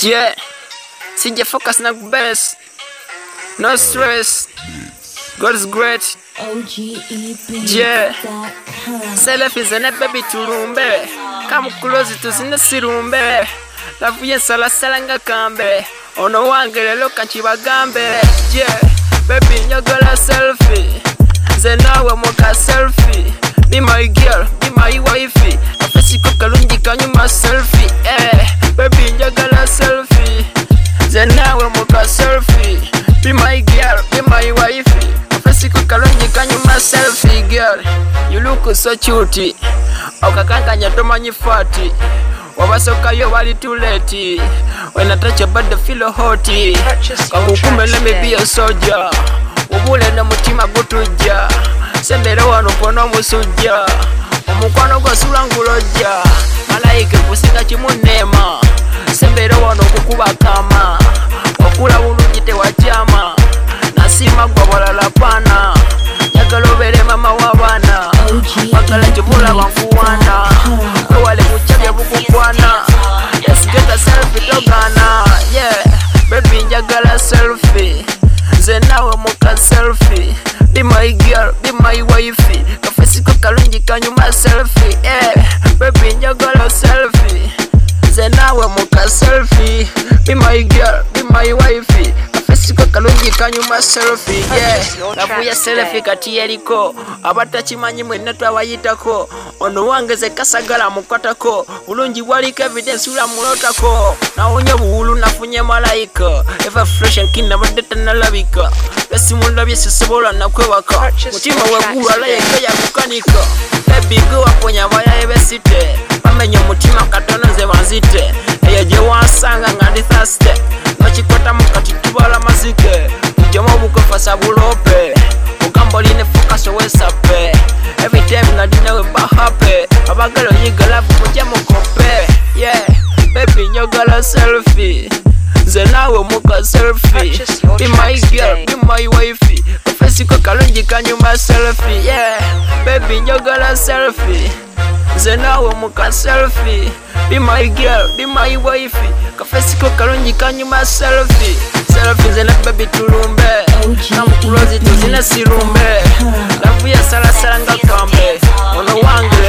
Yeah, CJ focus na best. No stress. God is great. Yeah. Selfie zene baby tulumbe. Come close tuzine sirumbe. Lavuye sala nga kambe. Ono wange lelo kanchibagambe. Yeah. Baby njagala selfie. Zenawe moka selfie. Be my girl, be my wifey. Afesiko kalungi kanyuma selfie. Baby njagala selfie. Zenawe moka selfie. Be my girl, be my wifey. Afesiko kalungi kanyuma selfie girl. You look so cute. Okakankanya tomanyi fati. Wabasoka yo wali too late. When I touch your body feel hot. Kakukumbe let me be a soldier. Ubule na mutima gutuja. Sembere wano pono musujja. Omukwano gwa sula nguloja. Malaika kusinga kimunema. Sembere wano kukuba kama. Okula bulungi tewajama. Nasima gwa balala pana. Njagala obere mama w'abaana. Wagala jibula bankuwana. Wewale kuchabya bukukwana. Yes, get a selfie togana. Yeah, baby njagala selfie. Zenawe moka selfie. Be my girl, be my wifey. Kafesiko kalungi kanyuma selfie. Yeah, baby njagala selfie. Zenawe moka selfie. Be my girl, be my wifey. Kafesiko kalungi kanyuma selfie. Yeah, navuya selfie kati yeriko. Abatachimanyi mwena twawayitako. Ono wangeze kasagala mukwatako. Bulungi bwaliko evidence ula mulotako. Naonye buhulu nafunye malaika. Eva fresh and kina badeta nalabika. Besi mundabye sisebola nakwewaka. Mutima wegula la yeke ya kukanika. Baby go aponya baya ebesite. Bamenye mutima katono ze banzite. Eyeje wansanga ngandi thursday. Nochikwata mukati tubala mazike. Mujama bukofasa bulope. Ugamboline focus owesape. Every time ngadina we bahape. Abagalo yigala mujama kompe. Yeah, baby njagala selfie. Zenawe moka selfie. Be my girl, be my wifey. Kafesiko kalungi kanyuma selfie. Yeah, baby njagala selfie. Zenawe moka selfie. Be my girl, be my wifey. Kafesiko kalungi kanyuma selfie. Selfie zena baby tulumbe. Namukulozi tuzine sirumbe. Lavuya sala nga kambe. Ono wange